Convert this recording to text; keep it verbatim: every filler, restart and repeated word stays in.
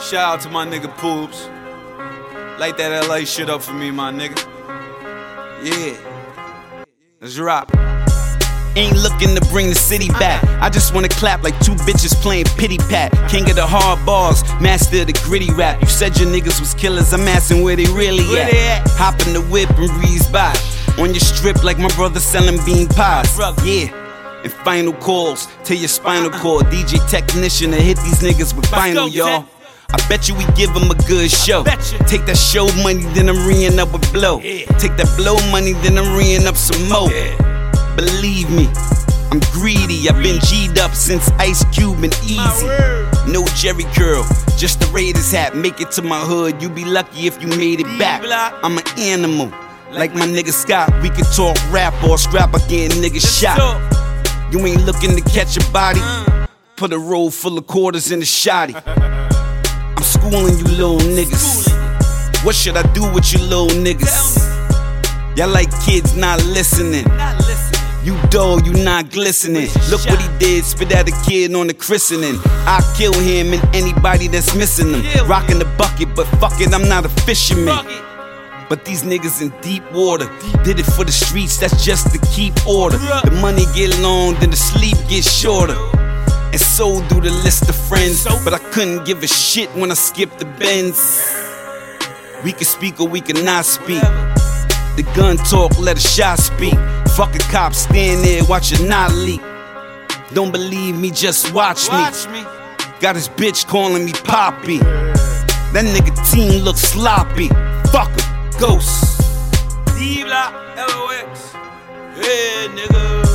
Shout out to my nigga Poops. Light that L A shit up for me, my nigga. Yeah. Let's rock. Ain't looking to bring the city back. I just wanna clap like two bitches playing pity pat. King of the hard bars, master of the gritty rap. You said your niggas was killers, I'm asking where they really at. Hop in the whip and breeze by. On your strip like my brother selling bean pies. Yeah. And final calls, tell your spinal cord. D J technician to hit these niggas with vinyl, y'all. I bet you we give them a good show. Take that show money, then I'm re-ing up with blow. Take that blow money, then I'm re-ing up some more. Believe me, I'm greedy. I've been G'd up since Ice Cube and Easy. No Jerry curl, just the Raiders hat. Make it to my hood, you be lucky if you made it back. I'm an animal, like my nigga Scott. We can talk rap or scrap again, nigga shot. You ain't looking to catch a body. Put a roll full of quarters in the shotty. I'm schooling you little niggas. What should I do with you little niggas? Y'all like kids not listening. You dull, you not glistening. Look what he did, spit at a kid on the christening. I kill him and anybody that's missing him. Rocking the bucket, but fuck it, I'm not a fisherman. But these niggas in deep water. Did it for the streets, that's just to keep order. The money get long, then the sleep gets shorter. And so do the list of friends. But I couldn't give a shit when I skipped the bends. We can speak or we can not speak. The gun talk, let a shot speak. Fuck a cop, stand there, watch it not leak. Don't believe me, just watch me. Got his bitch calling me Poppy. That nigga team looks sloppy. Fuck him, ghost. D-Block, L O X. Yeah, nigga.